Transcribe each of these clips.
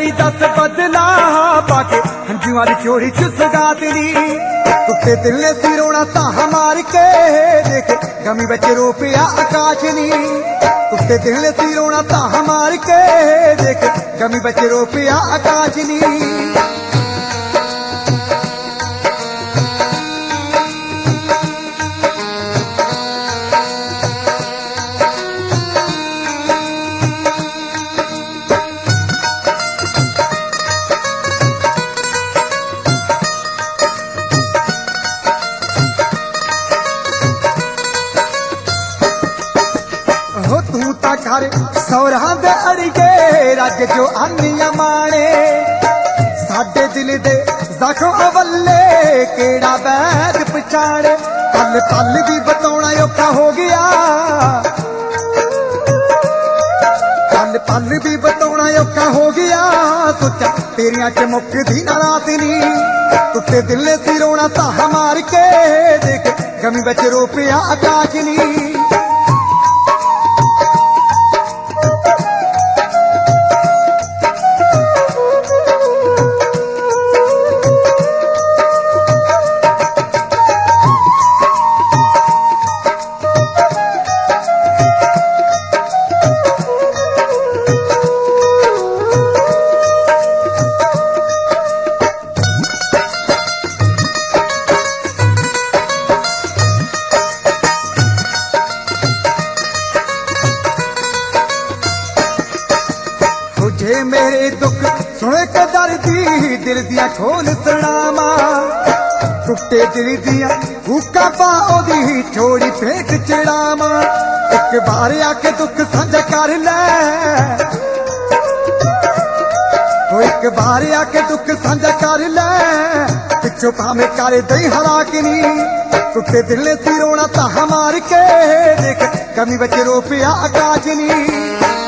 आई दस बदला पाके हंजू वाली चोरी च सगा तेरी। टुटे दिल ने सी रोना ताहा मार के देख गमी बच रो पिया आकाश नी। टुटे दिल ने सी रोना ताहा मार के देख गमी बच रो पिया आकाश नी। तू ता घर सौरां दे अड़िगे रज जो आनिया माणे। साडे दिल दे जख्म अवल्ले केड़ा बैद पछाणे। पल पल भी बताउणा औखा हो गया, पल पल भी बताउणा औखा हो गया। सोचा तेरियां च मुकदी ना रात नी। टुटे दिल ने सी रोना ताहा मार के देख गमी बच रो पिया आकाश नी। जे मेरे दुख सुने के दर्दी दिल दिया खोल सुनावा। टुटे दिल दिया हुक्का पाओदी छोड़ी फेंक चढ़ावा। एक बार आके दुख साझा कर ले, एक बार आके दुख साझा कर ले। पिछो भावे कर दई हराकनी। टुटे दिल ने सी रोना ताहा मार के देख कमी बच रो पिया आकाश नी।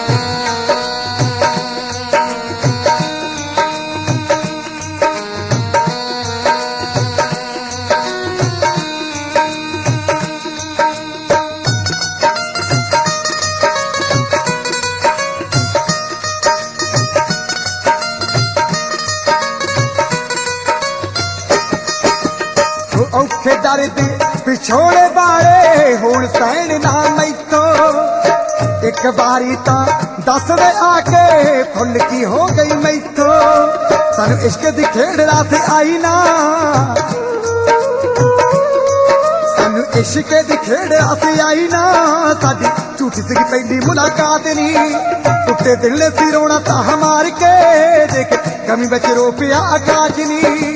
औखे दर्द पिछोड़े बारे हुण सहन ना मैथो। एक बारी ता दस वे आके फुल की हो गई मैथो। सानू इश्क दी खेड़ रात आई ना, सानू इश्क दी खेड़ रात आई ना। साडी झूठी सी पहली मुलाकात नी। टुटे दिल ने सी रोना ताहा मार के देख कमी बच रो पिया आकाश नी।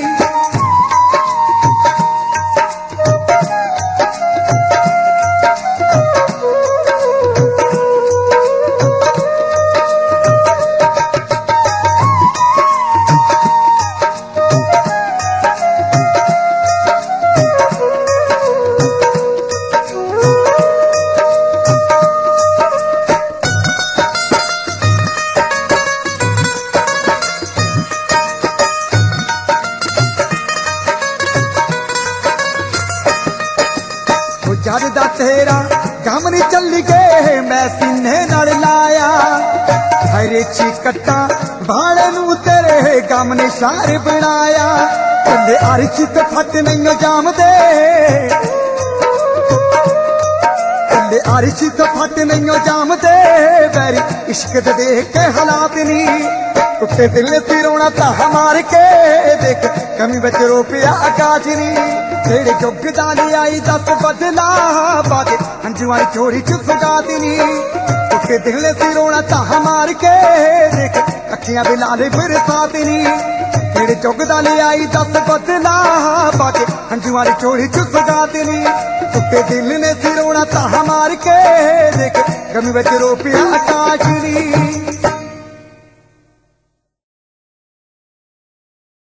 जद दा तेरा गम नी चली गए मैं सीने नाल लाया। हरे चिकटा भाड़े नू तेरे गम ने शार बनाया। कले अरच ते फट नहीं जाम दे, कले अरच ते फट नहीं जाम दे। बैरी इश्क दे देख के हालात नी। टुटे दिल ने सी रोना ताहा मार के देख कमी बच रो पिया आकाश नी। तेरे जुगदा नी आई दस बदला पाके हंजू वाली चोरी च सगा देनी। टुटे दिल ने सी रोना ताहा मार के देख अखियां दे लाले बरसा देनी। तेरे जुगदा नी आई दस बदला पाके हंजू वाली चोरी च सगा देनी। टुटे दिल ने सी रोना ताहा मार के देख गमी बच रो पिया आकाश नी।